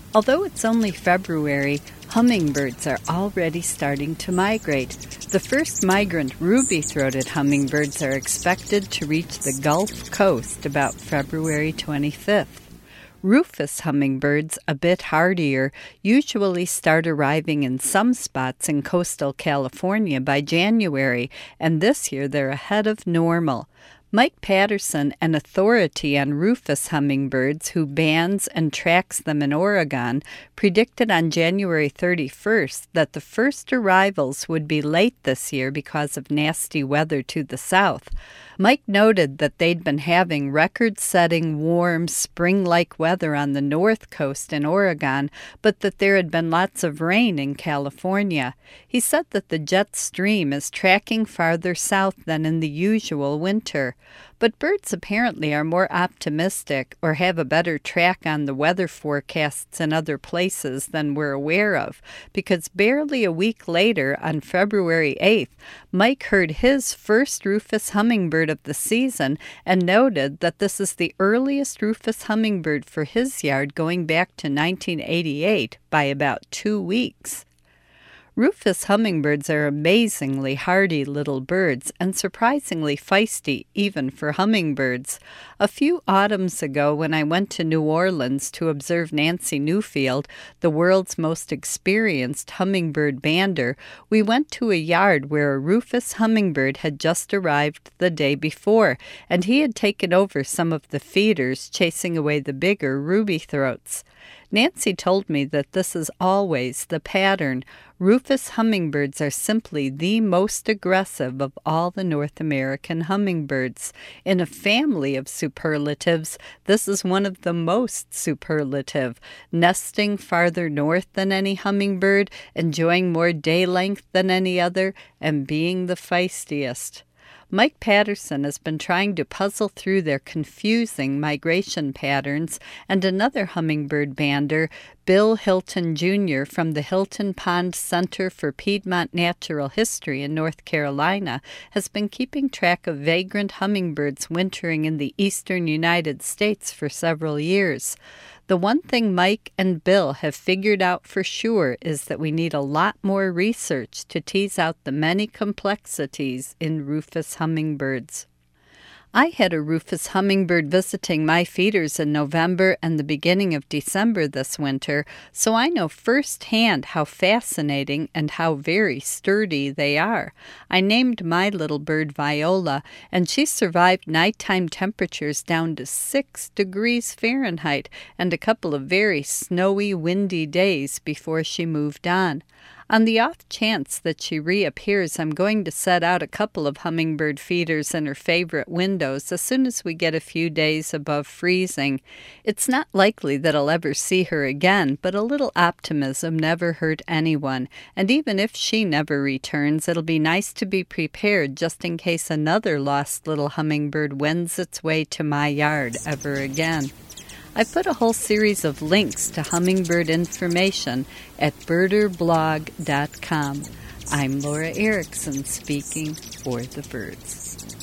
Although it's only February, hummingbirds are already starting to migrate. The first migrant ruby-throated hummingbirds are expected to reach the Gulf Coast about February 25th. Rufous hummingbirds, a bit hardier, usually start arriving in some spots in coastal California by January, and this year they're ahead of normal. Mike Patterson, an authority on rufous hummingbirds who bans and tracks them in Oregon, predicted on January 31st that the first arrivals would be late this year because of nasty weather to the south. Mike noted that they'd been having record-setting warm, spring-like weather on the north coast in Oregon, but that there had been lots of rain in California. He said that the jet stream is tracking farther south than in the usual winter. But birds apparently are more optimistic or have a better track on the weather forecasts in other places than we're aware of, because barely a week later, on February 8th, Mike heard his first rufous hummingbird of the season and noted that this is the earliest rufous hummingbird for his yard going back to 1988 by about 2 weeks. Rufous hummingbirds are amazingly hardy little birds and surprisingly feisty, even for hummingbirds. A few autumns ago, when I went to New Orleans to observe Nancy Newfield, the world's most experienced hummingbird bander, we went to a yard where a rufous hummingbird had just arrived the day before, and he had taken over some of the feeders, chasing away the bigger ruby throats. Nancy told me that this is always the pattern. Rufous hummingbirds are simply the most aggressive of all the North American hummingbirds. In a family of superlatives, this is one of the most superlative, nesting farther north than any hummingbird, enjoying more day length than any other, and being the feistiest. Mike Patterson has been trying to puzzle through their confusing migration patterns, and another hummingbird bander, Bill Hilton Jr. from the Hilton Pond Center for Piedmont Natural History in North Carolina, has been keeping track of vagrant hummingbirds wintering in the eastern United States for several years. The one thing Mike and Bill have figured out for sure is that we need a lot more research to tease out the many complexities in rufous hummingbirds. I had a rufous hummingbird visiting my feeders in November and the beginning of December this winter, so I know firsthand how fascinating and how very sturdy they are. I named my little bird Viola, and she survived nighttime temperatures down to 6 degrees Fahrenheit and a couple of very snowy, windy days before she moved on. On the off chance that she reappears, I'm going to set out a couple of hummingbird feeders in her favorite windows as soon as we get a few days above freezing. It's not likely that I'll ever see her again, but a little optimism never hurt anyone, and even if she never returns, it'll be nice to be prepared just in case another lost little hummingbird wends its way to my yard ever again. I put a whole series of links to hummingbird information at birderblog.com. I'm Laura Erickson speaking for the birds.